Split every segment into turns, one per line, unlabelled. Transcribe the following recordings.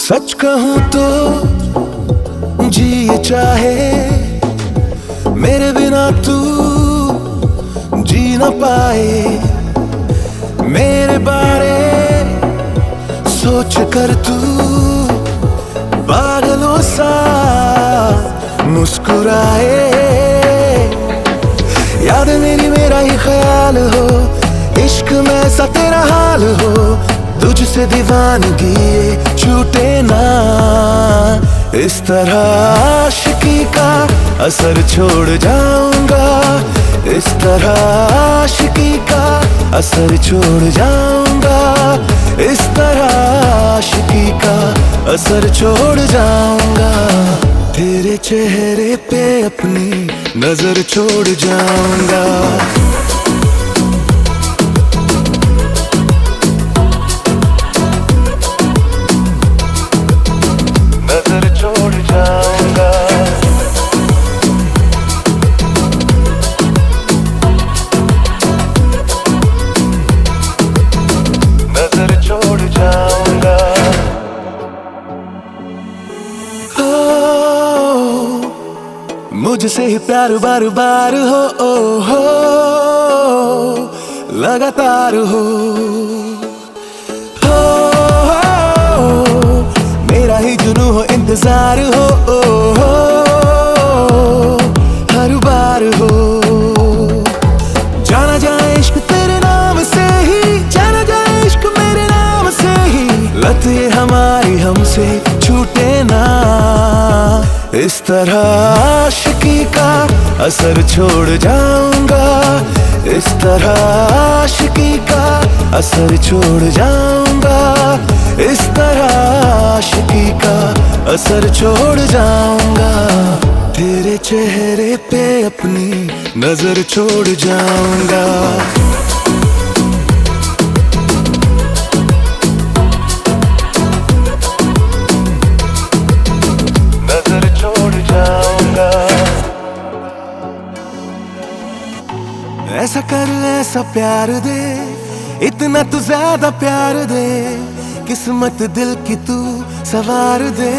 सच कहूं तो जी चाहे मेरे बिना तू जी न पाए। मेरे बारे सोच कर तू पागलों सा मुस्कुराए। याद मेरी मेरा ही ख्याल हो, इश्क में सा तेरा हाल हो, तुझसे दीवानगी ये छूटे ना। इस तरह आशिकी का असर छोड़ जाऊंगा, इस तरह आशिकी का असर छोड़ जाऊंगा, इस तरह आशिकी का असर छोड़ जाऊंगा। तेरे चेहरे पे अपनी नजर छोड़ जाऊंगा। नजर छोड़ जाऊंगा, नजर छोड़ जाऊंगा। मुझसे ही प्यार बार बार हो लगातार हो मेरा ही जुनून हो, इंतजार हो हर बार हो। जाना जाए इश्क तेरे नाम से ही, जाना जाए इश्क मेरे नाम से ही, लत ये हमारी हमसे छूटे ना। इस तरह आशिकी का असर छोड़ जाऊंगा, इस तरह आशिकी का असर छोड़ जाऊंगा, इस तरह आशिकी का असर छोड़ जाऊंगा। तेरे चेहरे पे अपनी नजर छोड़ जाऊंगा। ऐसा कर ऐसा प्यार दे, इतना तू ज्यादा प्यार दे, किस्मत दिल की तू सवार दे।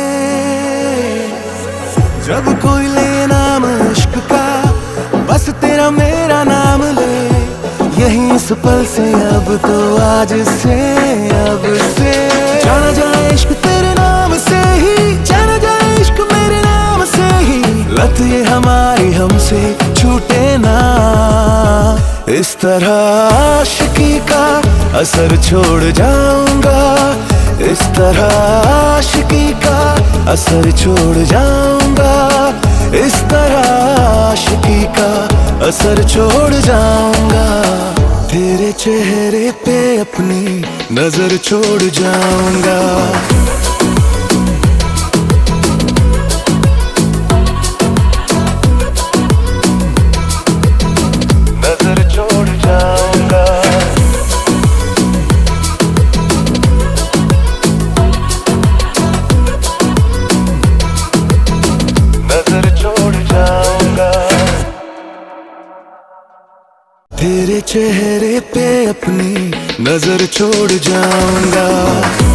जब कोई ले नाम इश्क का, बस तेरा मेरा नाम ले, यही इस पल से अब तो आज से अब से। जाना जाए इश्क तेरे नाम से ही, जाना जाए इश्क मेरे नाम से ही, लत ये हमारी हमसे छूटे ना। इस तरह आशिकी का असर छोड़ जाऊंगा, इस तरह आशिकी का असर छोड़ जाऊंगा, इस तरह आशिकी का असर छोड़ जाऊंगा। तेरे चेहरे पे अपनी नजर छोड़ जाऊंगा। तेरे चेहरे पे अपनी नजर छोड़ जाऊंगा।